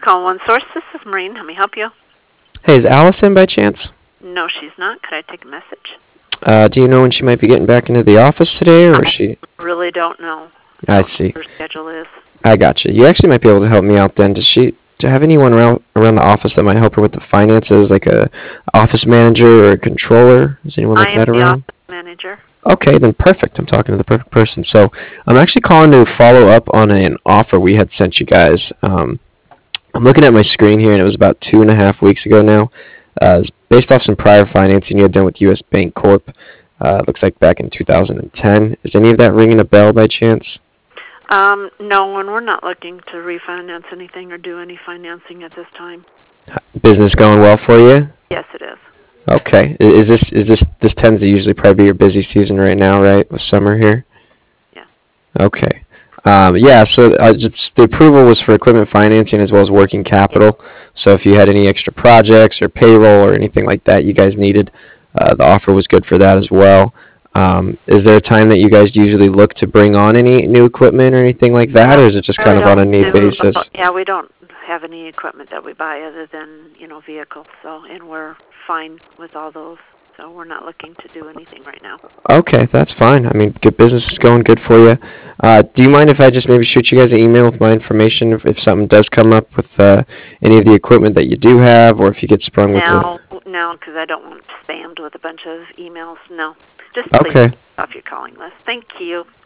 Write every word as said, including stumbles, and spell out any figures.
calling One Source. This is Maureen. Let me help you. Hey, is Allison by chance? No, she's not. Could I take a message? Uh, do you know when she might be getting back into the office today, or is I she? really don't know. I What see. her schedule is. I gotcha. You actually might be able to help me out then. Does she do you have anyone around around the office that might help her with the finances, like a office manager or a controller? Is anyone I like am that the around? office manager. Okay, then perfect. I'm talking to the perfect person. So I'm actually calling to follow up on an offer we had sent you guys. Um, I'm looking at my screen here, and it was about two and a half weeks ago now. Uh, it's based off some prior financing you had done with U S. Bank Corp. Uh, looks like back in two thousand ten. Is any of that ringing a bell by chance? Um, no, and we're not looking to refinance anything or do any financing at this time. Business going well for you? Yes, it is. Okay. I- Is this is this this tends to usually probably be your busy season right now, right? With summer here. Yeah. Okay. Um, yeah. So uh, just, the approval was for equipment financing as well as working capital. So if you had any extra projects or payroll or anything like that you guys needed, uh, the offer was good for that as well. Um, is there a time that you guys usually look to bring on any new equipment or anything like that, or is it just We kind of on a don't need do- basis? Yeah, we don't have any equipment that we buy other than, you know, vehicles. So, and we're fine with all those. So we're not looking to do anything right now. Okay, that's fine. I mean, good business is going good for you. Uh, do you mind if I just maybe shoot you guys an email with my information if, if something does come up with uh, any of the equipment that you do have, or if you get sprung with the... Now, no, because I don't want spammed with a bunch of emails. No, just please Okay. off your calling list. Thank you.